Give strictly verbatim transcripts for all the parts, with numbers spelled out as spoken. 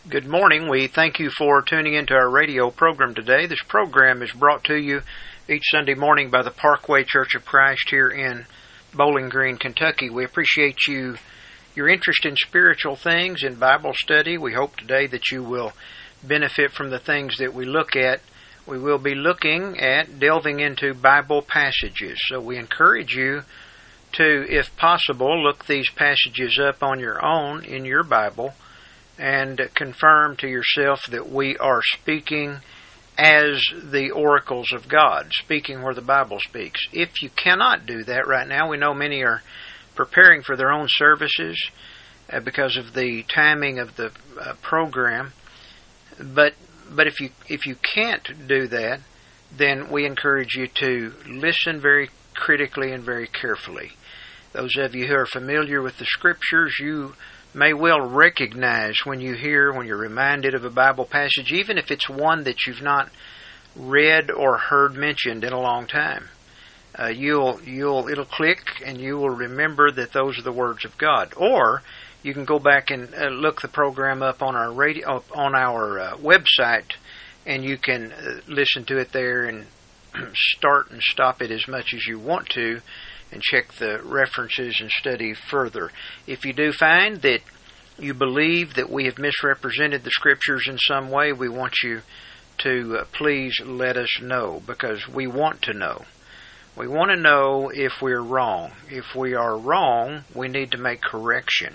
Good morning. We thank you for tuning into our radio program today. This program is brought to you each Sunday morning by the Parkway Church of Christ here in Bowling Green, Kentucky. We appreciate you, your interest in spiritual things, in Bible study. We hope today that you will benefit from the things that we look at. We will be looking at delving into Bible passages. So we encourage you to, if possible, look these passages up on your own in your Bible and confirm to yourself that we are speaking as the oracles of God, speaking where the Bible speaks. If you cannot do that right now, we know many are preparing for their own services uh, because of the timing of the uh, program. But but if you if you can't do that, then we encourage you to listen very critically and very carefully. Those of you who are familiar with the Scriptures, you may well recognize when you hear, when you're reminded of a Bible passage, even if it's one that you've not read or heard mentioned in a long time. Uh, you'll, you'll, it'll click, and you will remember that those are the words of God. Or you can go back and uh, look the program up on our radio, on our uh, website, and you can uh, listen to it there and start and stop it as much as you want to, and check the references and study further. If you do find that you believe that we have misrepresented the Scriptures in some way, we want you to uh, please let us know, because we want to know. We want to know if we're wrong. If we are wrong, we need to make correction.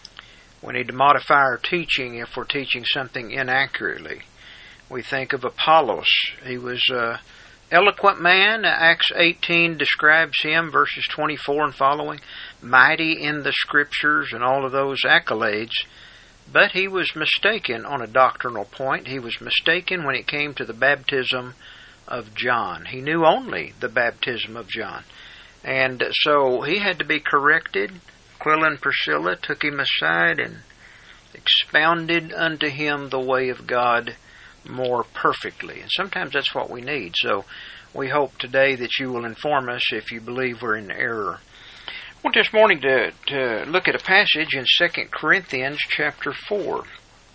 We need to modify our teaching if we're teaching something inaccurately. We think of Apollos. He was uh, eloquent man. Acts eighteen describes him, verses twenty-four and following, mighty in the Scriptures and all of those accolades. But he was mistaken on a doctrinal point. He was mistaken when it came to the baptism of John. He knew only the baptism of John. And so he had to be corrected. Aquila and Priscilla took him aside and expounded unto him the way of God more perfectly. And sometimes that's what we need. So we hope today that you will inform us if you believe we're in error. I want this morning to, to look at a passage in Second Corinthians chapter four.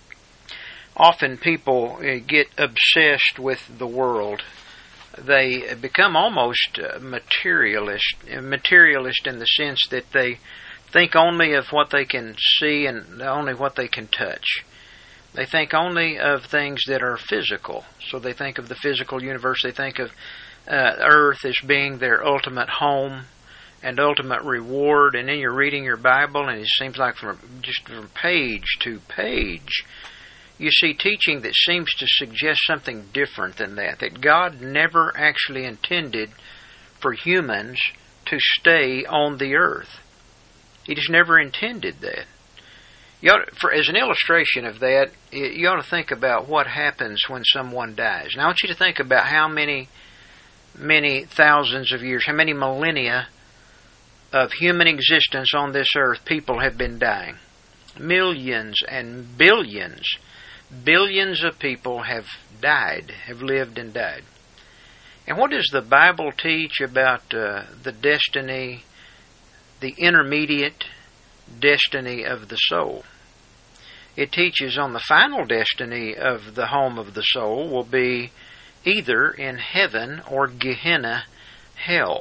Often people get obsessed with the world. They become almost materialist, materialist in the sense that they think only of what they can see and only what they can touch. They think only of things that are physical. So they think of the physical universe. They think of uh, earth as being their ultimate home and ultimate reward. And then you're reading your Bible, and it seems like from just from page to page, you see teaching that seems to suggest something different than that. That God never actually intended for humans to stay on the earth. He just never intended that. You ought, for, as an illustration of that, you ought to think about what happens when someone dies. Now, I want you to think about how many, many thousands of years, how many millennia of human existence on this earth people have been dying. Millions and billions, billions of people have died, have lived and died. And what does the Bible teach about uh, the destiny, the intermediate destiny of the soul? It teaches on the final destiny of the home of the soul will be either in heaven or Gehenna, hell.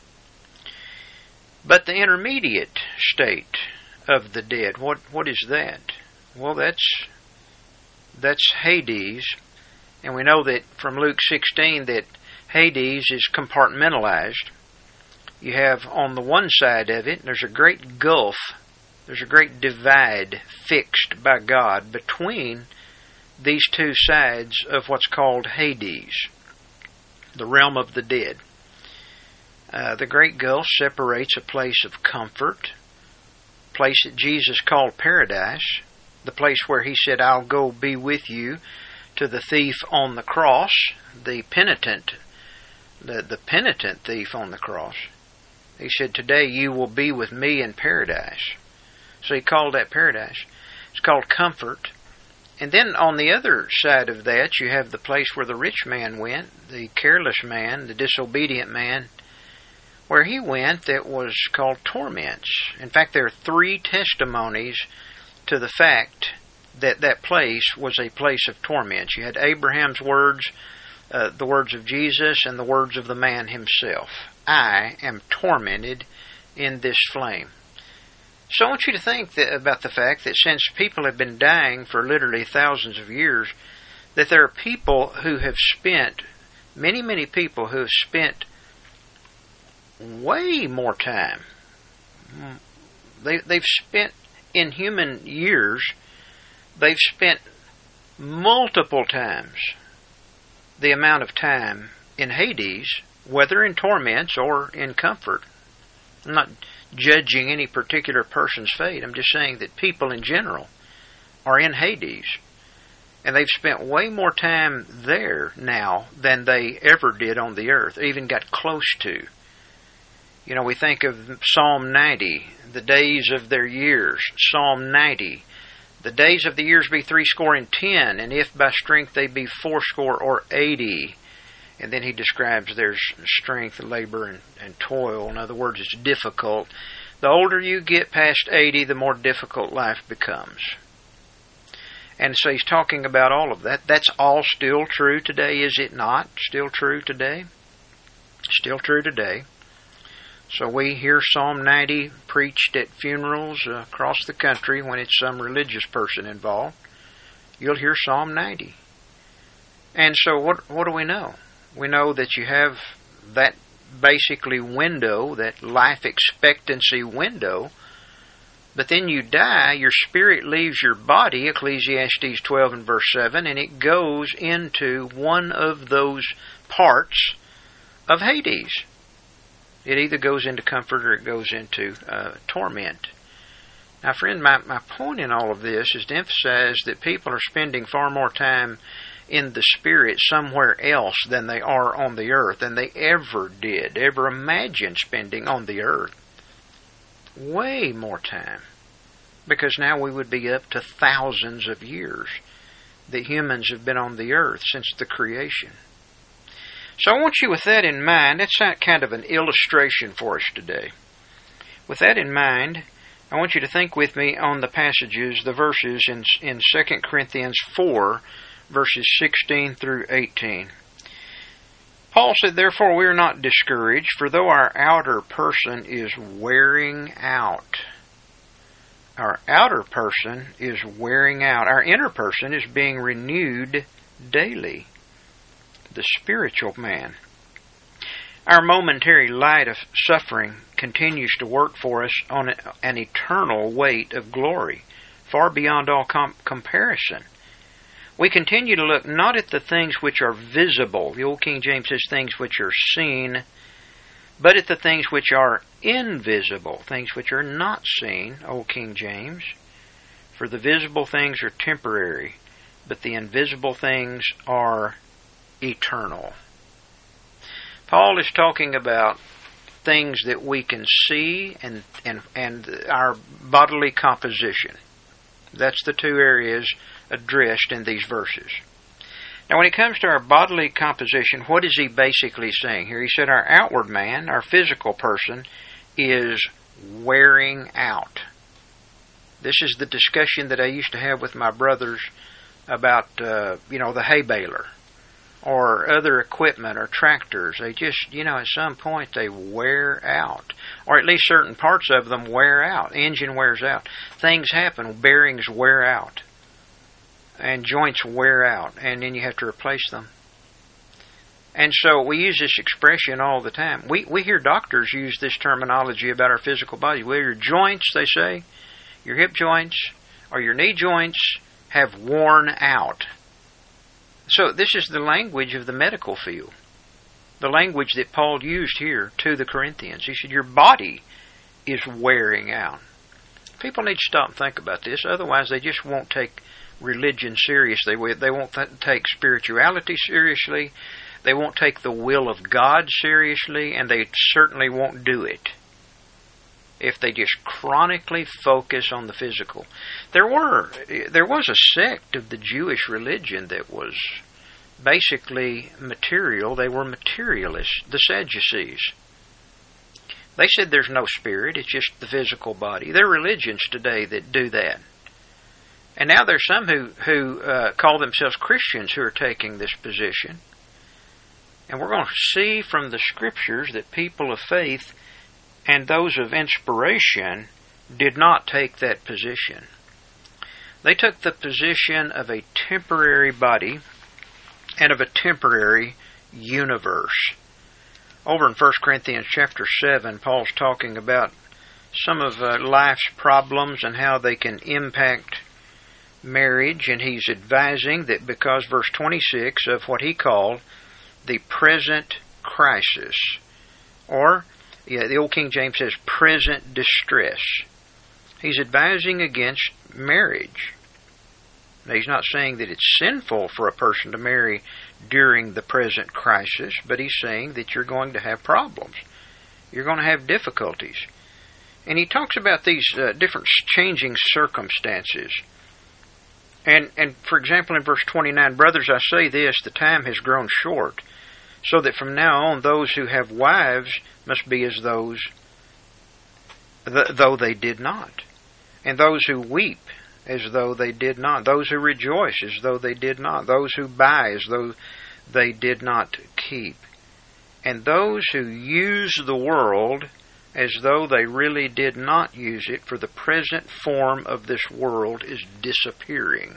But the intermediate state of the dead, what what is that? Well, that's that's Hades, and we know that from Luke sixteen that Hades is compartmentalized. You have on the one side of it, there's a great gulf, there's a great divide fixed by God between these two sides of what's called Hades, the realm of the dead. Uh, the great gulf separates a place of comfort, a place that Jesus called paradise, the place where he said, I'll go be with you, to the thief on the cross, the penitent, the, the penitent thief on the cross. He said, today you will be with me in paradise. So he called that paradise. It's called comfort. And then on the other side of that, you have the place where the rich man went, the careless man, the disobedient man, where he went that was called torments. In fact, there are three testimonies to the fact that that place was a place of torment. You had Abraham's words, uh, the words of Jesus, and the words of the man himself. I am tormented in this flame. So I want you to think that, about the fact that since people have been dying for literally thousands of years, that there are people who have spent, many, many people who have spent way more time. They, they've spent, in human years, they've spent multiple times the amount of time in Hades, whether in torments or in comfort. I'm not judging any particular person's fate. I'm just saying that people in general are in Hades. And they've spent way more time there now than they ever did on the earth, even got close to. You know, we think of Psalm ninety, the days of their years. Psalm ninety, the days of the years be threescore and ten, and if by strength they be fourscore or eighty. And then he describes their strength, labor, and, and toil. In other words, it's difficult. The older you get past eighty, the more difficult life becomes. And so he's talking about all of that. That's all still true today, is it not? Still true today? Still true today. So we hear Psalm ninety preached at funerals uh, across the country when it's some religious person involved. You'll hear Psalm ninety. And so what, what do we know? We know that you have that basically window, that life expectancy window, but then you die, your spirit leaves your body, Ecclesiastes twelve and verse seven, and it goes into one of those parts of Hades. It either goes into comfort or it goes into uh, torment. Now, friend, my, my point in all of this is to emphasize that people are spending far more time in the spirit somewhere else than they are on the earth, than they ever did, ever imagined spending on the earth. Way more time. Because now we would be up to thousands of years that humans have been on the earth since the creation. So I want you, with that in mind, that's kind of an illustration for us today. With that in mind, I want you to think with me on the passages, the verses in, in Second Corinthians four, verses sixteen through eighteen. Paul said, therefore we are not discouraged, for though our outer person is wearing out. Our outer person is wearing out. Our inner person is being renewed daily. The spiritual man. Our momentary light of suffering continues to work for us on an eternal weight of glory, far beyond all com- comparison. We continue to look not at the things which are visible, the old King James says things which are seen, but at the things which are invisible, things which are not seen, old King James. For the visible things are temporary, but the invisible things are eternal. Paul is talking about things that we can see and, and, and our bodily composition. That's the two areas addressed in these verses. Now, when it comes to our bodily composition, what is he basically saying here? He said our outward man, our physical person, is wearing out. This is the discussion that I used to have with my brothers about, uh, you know, the hay baler or other equipment or tractors. They just, you know, at some point they wear out. Or at least certain parts of them wear out. Engine wears out. Things happen. Bearings wear out. And joints wear out. And then you have to replace them. And so we use this expression all the time. We we hear doctors use this terminology about our physical body. Well, your joints, they say, your hip joints or your knee joints have worn out. So this is the language of the medical field. The language that Paul used here to the Corinthians. He said, your body is wearing out. People need to stop and think about this. Otherwise, they just won't take religion seriously. They won't th- take spirituality seriously. They won't take the will of God seriously. And they certainly won't do it if they just chronically focus on the physical. There were, there was a sect of the Jewish religion that was basically material. They were materialists, the Sadducees. They said there's no spirit, it's just the physical body. There are religions today that do that. And now there's some who, who uh, call themselves Christians who are taking this position. And we're going to see from the Scriptures that people of faith and those of inspiration did not take that position. They took the position of a temporary body and of a temporary universe. Over in First Corinthians chapter seven, Paul's talking about some of uh, life's problems and how they can impact marriage, and he's advising that because verse twenty-six of what he called the present crisis, or yeah, the Old King James says present distress. He's advising against marriage. Now, he's not saying that it's sinful for a person to marry during the present crisis, but he's saying that you're going to have problems. You're going to have difficulties. And he talks about these uh, different changing circumstances. And, and for example, in verse twenty-nine, brothers, I say this, the time has grown short, so that from now on those who have wives must be as those th- though they did not, and those who weep as though they did not, those who rejoice as though they did not, those who buy as though they did not keep, and those who use the world as though they really did not use it, for the present form of this world is disappearing.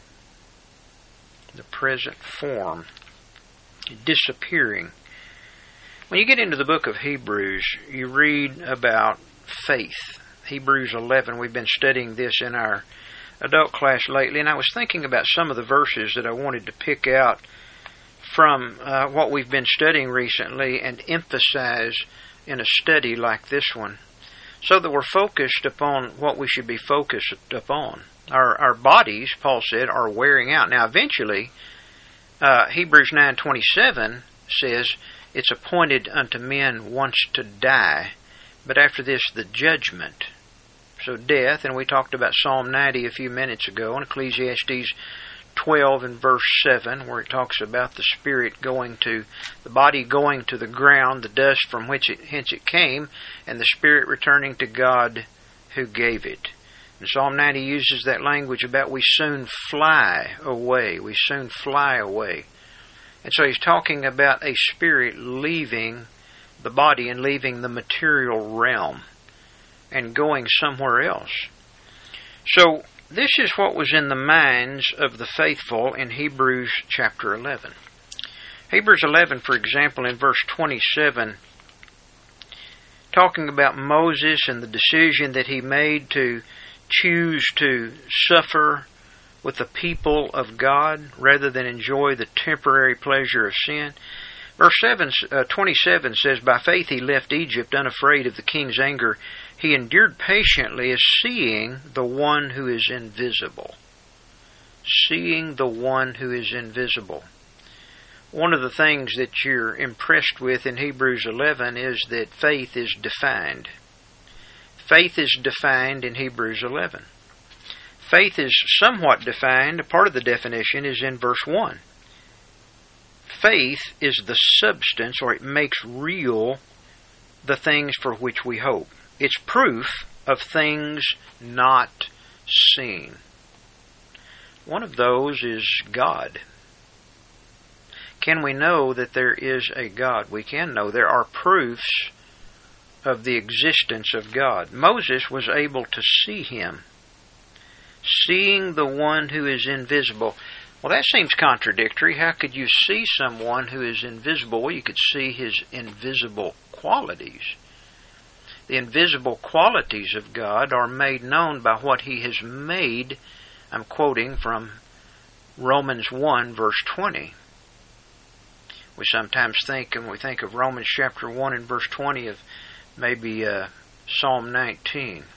The present form disappearing. When you get into the book of Hebrews, you read about faith. Hebrews eleven, we've been studying this in our adult class lately, and I was thinking about some of the verses that I wanted to pick out from uh, what we've been studying recently and emphasize in a study like this one, so that we're focused upon what we should be focused upon. Our our bodies, Paul said, are wearing out. Now, eventually, uh, Hebrews nine twenty-seven says, it's appointed unto men once to die, but after this the judgment. So death, and we talked about Psalm ninety a few minutes ago, and Ecclesiastes twelve and verse seven, where it talks about the spirit going to, the body going to the ground, the dust from which it, hence it came, and the spirit returning to God who gave it. And Psalm ninety uses that language about we soon fly away, we soon fly away. And so he's talking about a spirit leaving the body and leaving the material realm and going somewhere else. So this is what was in the minds of the faithful in Hebrews chapter eleven. Hebrews eleven, for example, in verse twenty-seven, talking about Moses and the decision that he made to choose to suffer with the people of God rather than enjoy the temporary pleasure of sin. Verse seven, uh, twenty-seven says, by faith he left Egypt unafraid of the king's anger. He endured patiently as seeing the one who is invisible. Seeing the one who is invisible. One of the things that you're impressed with in Hebrews eleven is that faith is defined. Faith is defined in Hebrews eleven. Faith is somewhat defined. A part of the definition is in verse one. Faith is the substance, or it makes real the things for which we hope. It's proof of things not seen. One of those is God. Can we know that there is a God? We can know there are proofs of the existence of God. Moses was able to see Him. Seeing the one who is invisible. Well, that seems contradictory. How could you see someone who is invisible? Well, you could see His invisible qualities. The invisible qualities of God are made known by what He has made. I'm quoting from Romans one, verse twenty. We sometimes think, when we think of Romans chapter one and verse twenty, of maybe uh, Psalm nineteen.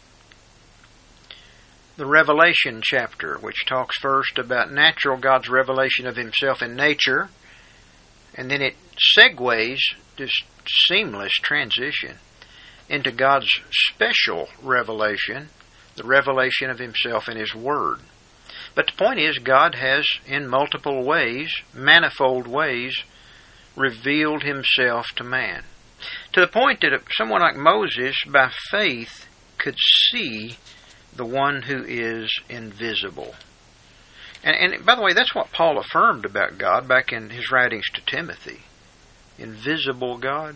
The Revelation chapter, which talks first about natural, God's revelation of Himself in nature, and then it segues, this seamless transition, into God's special revelation, the revelation of Himself in His Word. But the point is, God has, in multiple ways, manifold ways, revealed Himself to man. To the point that someone like Moses, by faith, could see the one who is invisible. And, and by the way, that's what Paul affirmed about God back in his writings to Timothy. Invisible God.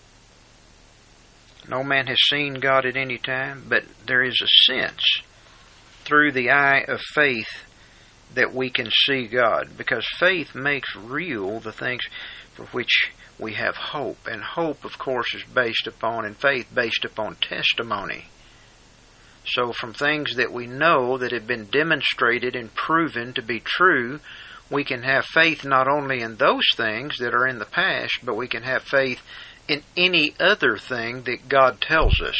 No man has seen God at any time, but there is a sense through the eye of faith that we can see God, because faith makes real the things for which we have hope. And hope, of course, is based upon, and faith based upon testimony. So from things that we know that have been demonstrated and proven to be true, we can have faith not only in those things that are in the past, but we can have faith in any other thing that God tells us.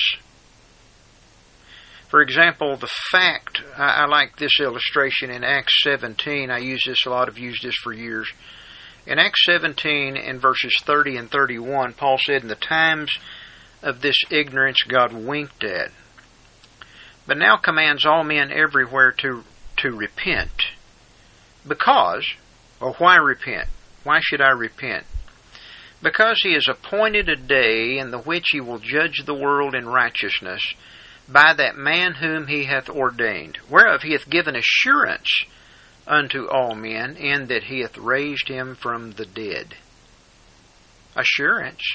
For example, the fact, I, I like this illustration in Acts seventeen. I use this a lot. I've used this for years. In Acts seventeen, in verses thirty and thirty-one, Paul said, "In the times of this ignorance God winked at, but now commands all men everywhere to, to repent. Because, or why repent? Why should I repent? Because he has appointed a day in the which he will judge the world in righteousness by that man whom he hath ordained, whereof he hath given assurance unto all men, in that he hath raised him from the dead." Assurance.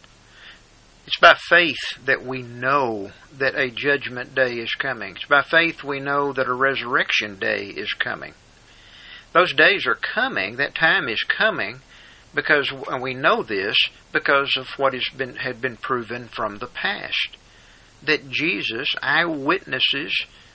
It's by faith that we know that a judgment day is coming. It's by faith we know that a resurrection day is coming. Those days are coming, that time is coming, because and we know this because of what has been had been proven from the past. That Jesus, eyewitnesses,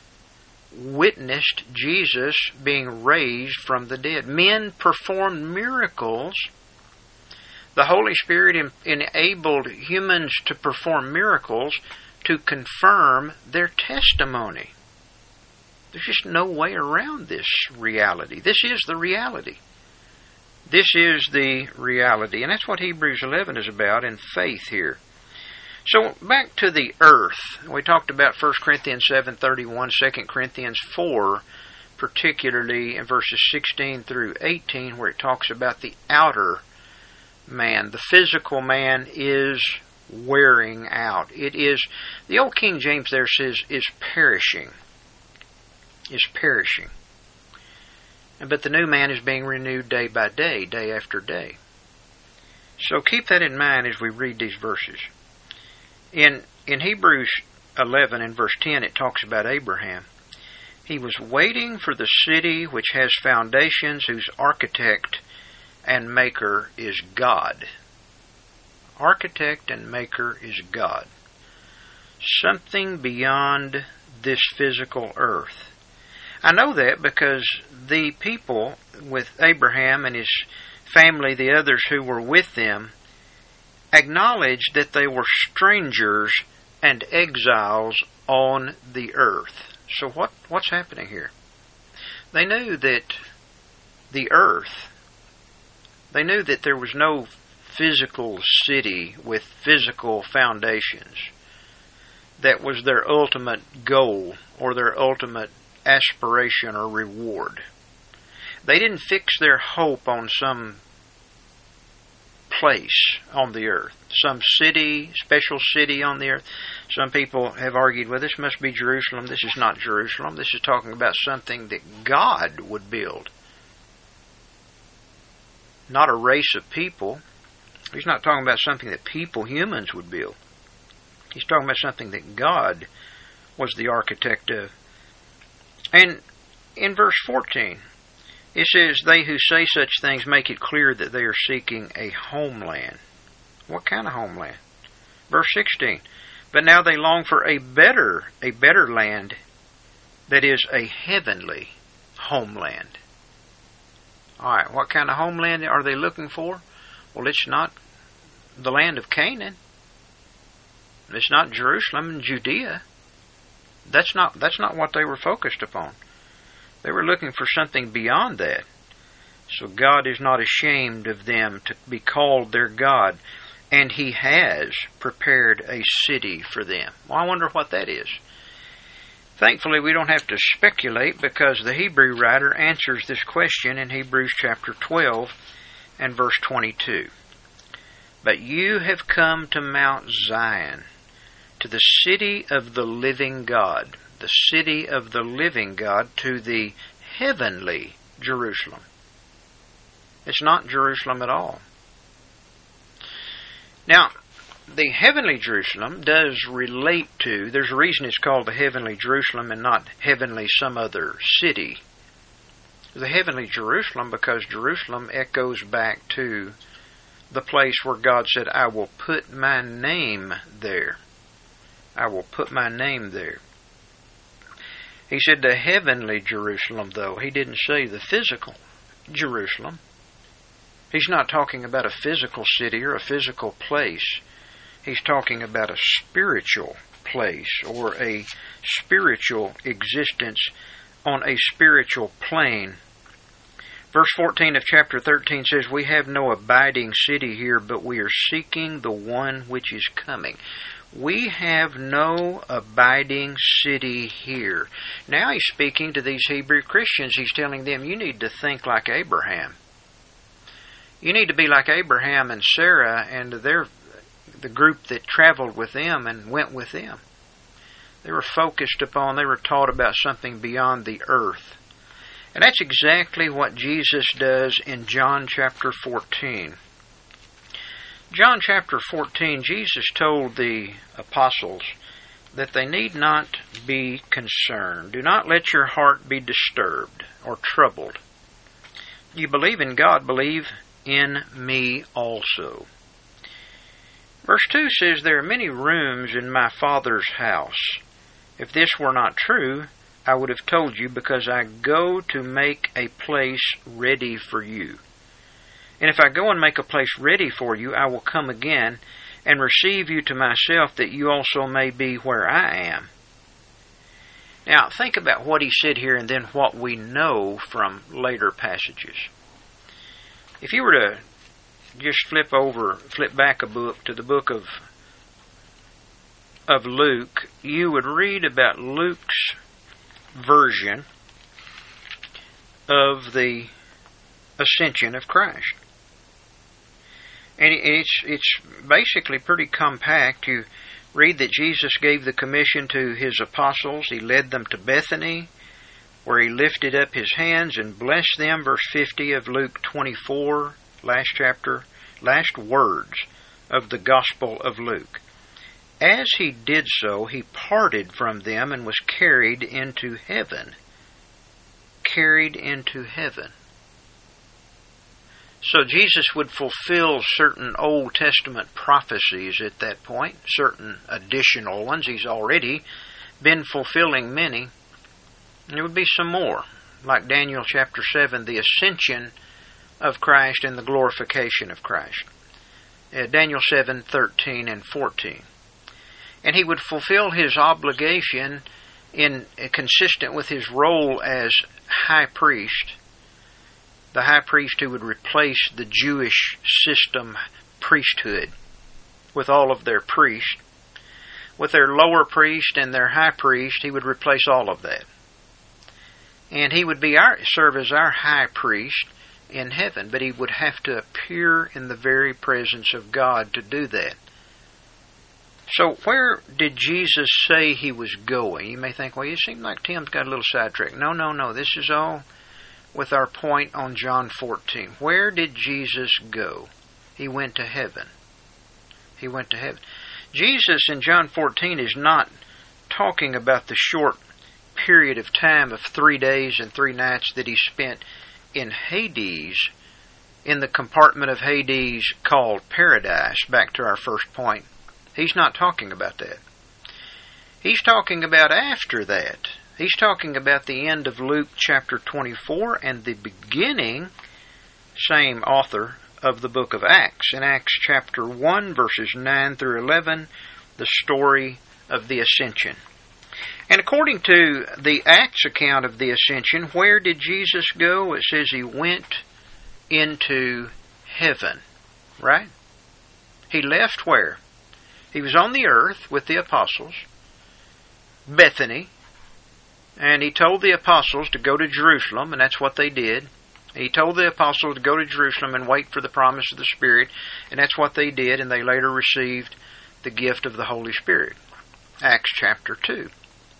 witnessed Jesus being raised from the dead. Men performed miracles. The Holy Spirit enabled humans to perform miracles to confirm their testimony. There's just no way around this reality. This is the reality. This is the reality. And that's what Hebrews eleven is about in faith here. So back to the earth. We talked about First Corinthians seven thirty-one, Second Corinthians four, particularly in verses sixteen through eighteen, where it talks about the outer man. The physical man is wearing out. It is, the old King James there says, is perishing. Is perishing. But the new man is being renewed day by day, day after day. So keep that in mind as we read these verses. In in Hebrews eleven and verse ten, it talks about Abraham. He was waiting for the city which has foundations, whose architect and maker is God. Architect and maker is God. Something beyond this physical earth. I know that because the people with Abraham and his family, the others who were with them, acknowledged that they were strangers and exiles on the earth. So what, what's happening here? They knew that the earth, they knew that there was no physical city with physical foundations that was their ultimate goal or their ultimate aspiration or reward. They didn't fix their hope on some place on the earth, some city, special city on the earth. Some people have argued, well, this must be Jerusalem. This is not Jerusalem. This is talking about something that God would build. Not a race of people. He's not talking about something that people, humans, would build. He's talking about something that God was the architect of. And in verse fourteen, it says, "They who say such things make it clear that they are seeking a homeland." What kind of homeland? Verse sixteen, "But now they long for a better, a better land, that is a heavenly homeland." Alright, what kind of homeland are they looking for? Well, it's not the land of Canaan. It's not Jerusalem and Judea. That's not, that's not what they were focused upon. They were looking for something beyond that. So God is not ashamed of them to be called their God, and He has prepared a city for them. Well, I wonder what that is. Thankfully, we don't have to speculate, because the Hebrew writer answers this question in Hebrews chapter twelve and verse twenty-two. "But you have come to Mount Zion, to the city of the living God." the city of the living God, to the heavenly Jerusalem. It's not Jerusalem at all. Now, the heavenly Jerusalem does relate to, there's a reason it's called the heavenly Jerusalem and not heavenly some other city. The heavenly Jerusalem, because Jerusalem echoes back to the place where God said, I will put my name there. I will put my name there. He said the heavenly Jerusalem, though. He didn't say the physical Jerusalem. He's not talking about a physical city or a physical place. He's talking about a spiritual place or a spiritual existence on a spiritual plane. Verse fourteen of chapter thirteen says, we have no abiding city here, but we are seeking the one which is coming. We have no abiding city here. Now he's speaking to these Hebrew Christians. He's telling them, you need to think like Abraham. You need to be like Abraham and Sarah and their, the group that traveled with them and went with them. They were focused upon, they were taught about something beyond the earth. And that's exactly what Jesus does in John chapter fourteen. John chapter fourteen, Jesus told the apostles that they need not be concerned. Do not let your heart be disturbed or troubled. You believe in God, believe in me also. Verse two says, there are many rooms in my Father's house. If this were not true, I would have told you, because I go to make a place ready for you. And if I go and make a place ready for you, I will come again and receive you to myself, that you also may be where I am. Now, think about what he said here and then what we know from later passages. If you were to just flip over, flip back a book to the book of, of Luke, you would read about Luke's version of the ascension of Christ. And it's it's basically pretty compact. You read that Jesus gave the commission to his apostles. He led them to Bethany, where he lifted up his hands and blessed them. Verse fifty of Luke twenty-four, last chapter, last words of the Gospel of Luke. As he did so, he parted from them and was carried into heaven. Carried into heaven. So Jesus would fulfill certain Old Testament prophecies at that point, certain additional ones. He's already been fulfilling many. And there would be some more, like Daniel chapter seven, the ascension of Christ and the glorification of Christ. Uh, Daniel seven, thirteen and fourteen. And he would fulfill his obligation in uh, consistent with his role as high priest, the high priest who would replace the Jewish system priesthood with all of their priests. With their lower priest and their high priest, he would replace all of that. And he would be our, serve as our high priest in heaven, but he would have to appear in the very presence of God to do that. So where did Jesus say he was going? You may think, well, you seem like Tim's got a little sidetracked. No, no, no. This is all with our point on John fourteen. Where did Jesus go? He went to heaven. He went to heaven. Jesus in John fourteen is not talking about the short period of time of three days and three nights that he spent in Hades, in the compartment of Hades called paradise, back to our first point. He's not talking about that. He's talking about after that. He's talking about the end of Luke chapter twenty-four and the beginning, same author, of the book of Acts. In Acts chapter one, verses nine through eleven, the story of the ascension. And according to the Acts account of the ascension, where did Jesus go? It says he went into heaven, right? He left where? He was on the earth with the apostles, Bethany, and he told the apostles to go to Jerusalem, and that's what they did. He told the apostles to go to Jerusalem and wait for the promise of the Spirit, and that's what they did, and they later received the gift of the Holy Spirit. Acts chapter two.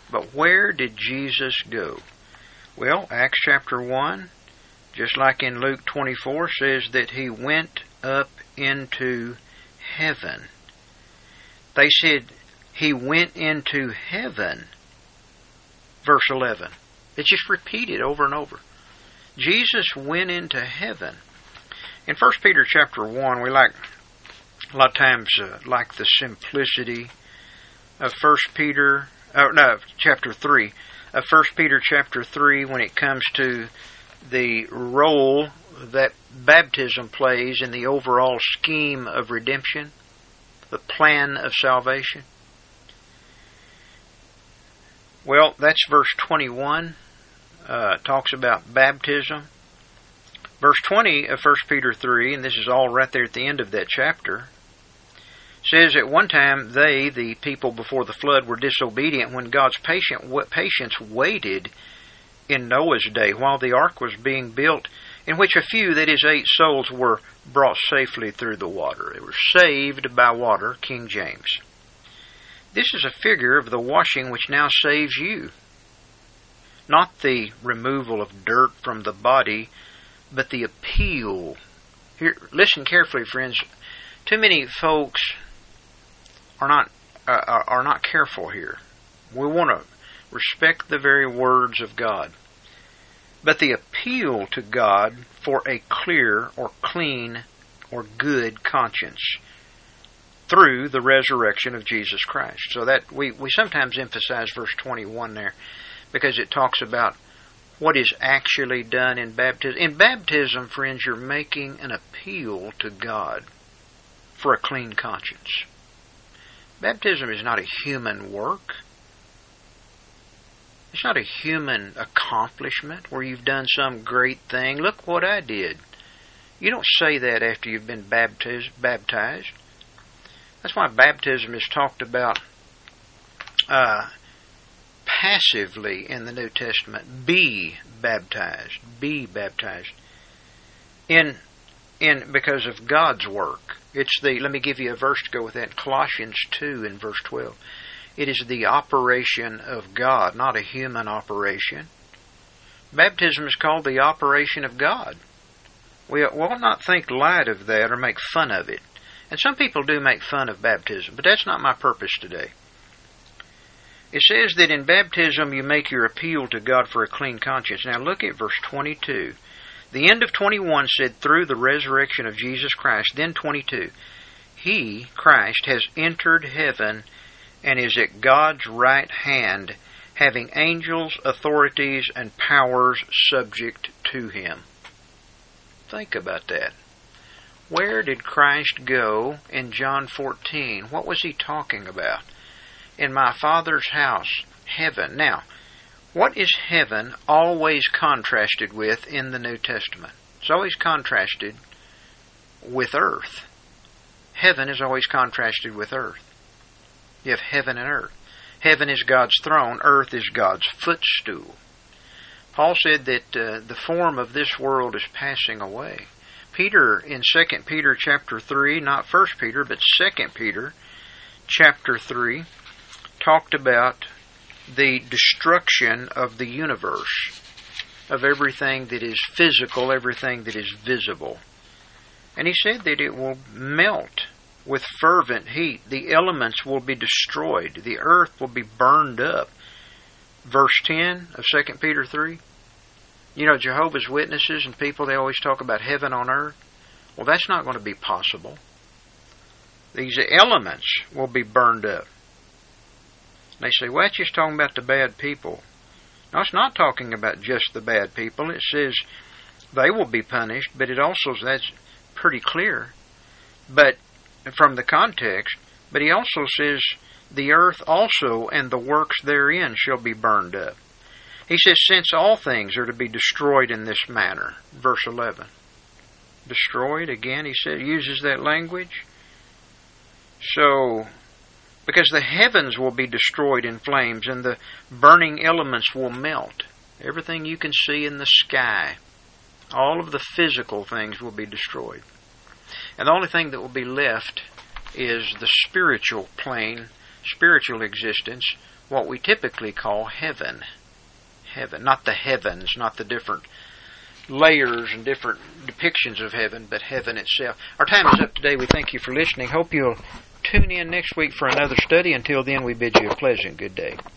But where did Jesus go? Well, Acts chapter one, just like in Luke twenty-four, says that he went up into heaven. They said he went into heaven. Verse eleven. It's just repeated over and over. Jesus went into heaven. In First Peter chapter one, we like a lot of times uh, like the simplicity of First Peter, oh, no, chapter three, of First Peter chapter three when it comes to the role that baptism plays in the overall scheme of redemption, the plan of salvation. Well, that's verse twenty-one. Uh, talks about baptism. Verse twenty of First Peter three, and this is all right there at the end of that chapter, says, at one time they, the people before the flood, were disobedient when God's patient, patience waited in Noah's day while the ark was being built, in which a few, that is eight souls, were brought safely through the water. They were saved by water, King James. This is a figure of the washing which now saves you. Not the removal of dirt from the body, but the appeal. Here, listen carefully, friends. Too many folks are not uh, are not careful here. We want to respect the very words of God. But the appeal to God for a clear or clean or good conscience through the resurrection of Jesus Christ. So that we, we sometimes emphasize verse twenty-one there because it talks about what is actually done in baptism. In baptism, friends, you're making an appeal to God for a clean conscience. Baptism is not a human work. It's not a human accomplishment where you've done some great thing. Look what I did. You don't say that after you've been baptized. baptized. That's why baptism is talked about uh, passively in the New Testament. Be baptized. Be baptized. In in because of God's work. It's the, let me give you a verse to go with that, Colossians two in verse twelve. It is the operation of God, not a human operation. Baptism is called the operation of God. We will not think light of that or make fun of it. And some people do make fun of baptism, but that's not my purpose today. It says that in baptism you make your appeal to God for a clean conscience. Now look at verse twenty-two. The end of twenty-one said, through the resurrection of Jesus Christ. Then twenty-two. He, Christ, has entered heaven and is at God's right hand, having angels, authorities, and powers subject to him. Think about that. Where did Christ go in John fourteen? What was he talking about? In my Father's house, heaven. Now, what is heaven always contrasted with in the New Testament? It's always contrasted with earth. Heaven is always contrasted with earth. You have heaven and earth. Heaven is God's throne. Earth is God's footstool. Paul said that uh, the form of this world is passing away. Peter, in Second Peter chapter three, not First Peter, but Second Peter chapter three, talked about the destruction of the universe, of everything that is physical, everything that is visible. And he said that it will melt with fervent heat. The elements will be destroyed. The earth will be burned up. Verse ten of Second Peter three. You know, Jehovah's Witnesses and people, they always talk about heaven on earth. Well, that's not going to be possible. These elements will be burned up. They say, well, that's just talking about the bad people. No, it's not talking about just the bad people. It says they will be punished, but it also, that's pretty clear. But from the context, but he also says, the earth also and the works therein shall be burned up. He says, since all things are to be destroyed in this manner. Verse eleven. Destroyed, again, he said, uses that language. So, because the heavens will be destroyed in flames and the burning elements will melt. Everything you can see in the sky, all of the physical things will be destroyed. And the only thing that will be left is the spiritual plane, spiritual existence, what we typically call heaven. Heaven, not the heavens, not the different layers and different depictions of heaven, but heaven itself. Our time is up today. We thank you for listening. Hope you'll tune in next week for another study. Until then, we bid you a pleasant good day.